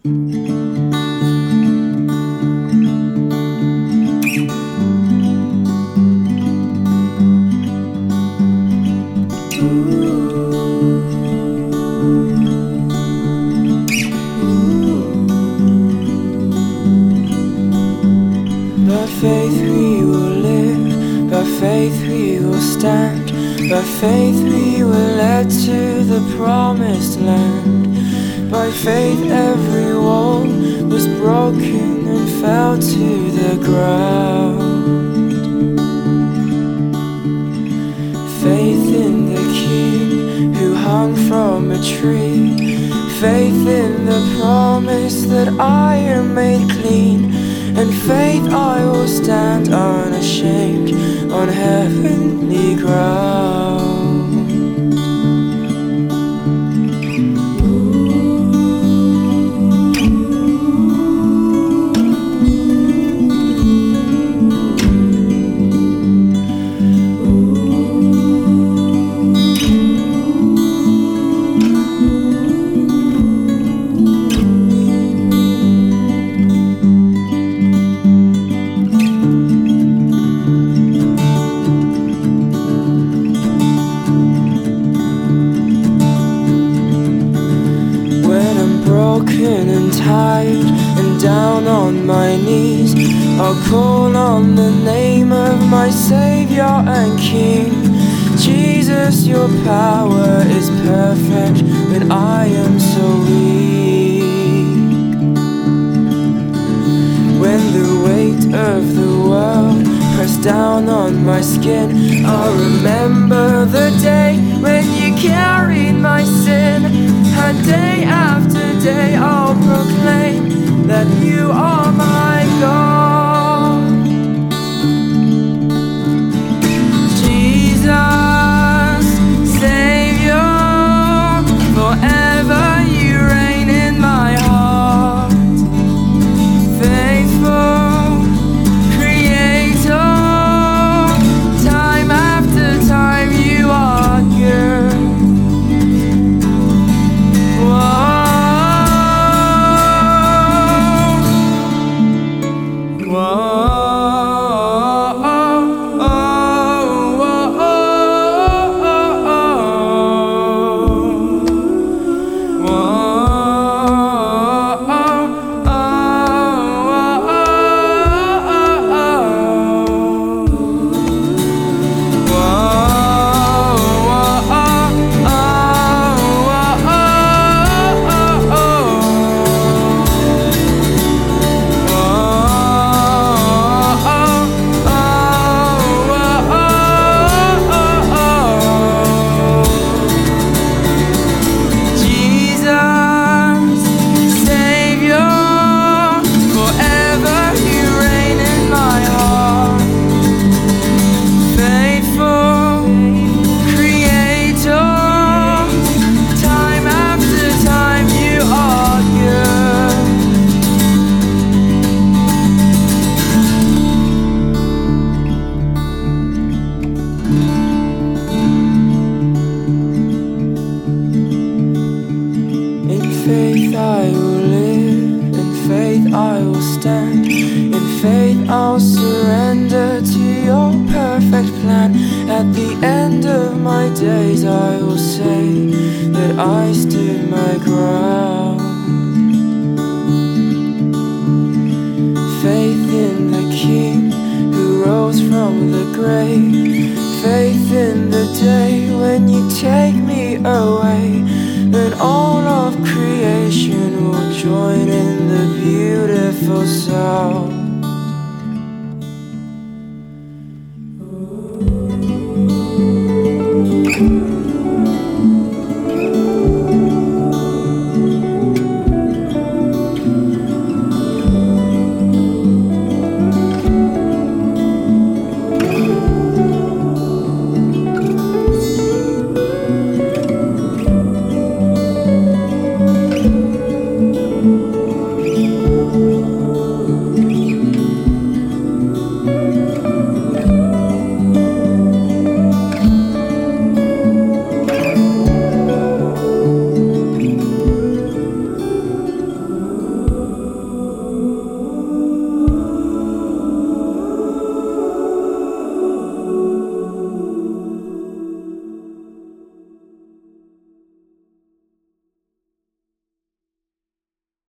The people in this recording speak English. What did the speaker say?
By faith we will live, by faith we will stand, by faith we were led to the promised land. By faith every wall was broken and fell to the ground. Faith in the King who hung from a tree, faith in the promise that I am made clean, and faith I will stand unashamed on heavenly ground. Broken and tired and down on my knees, I'll call on the name of my Savior and King. Jesus, your power is perfect when I am so weak. When the weight of the world pressed down on my skin, I'll remember the day when you carried my sin. And day after day I'll proclaim that you are my God. Jesus, Savior, forever you reign in my heart. Faithful Creator, time after time you are good. In faith I will live, in faith I will stand, in faith I'll surrender to your perfect plan. At the end of my days I will say that I stood my ground. Faith in the King who rose from the grave, faith in the day when you take me away, then all of creation will join in the beautiful sound.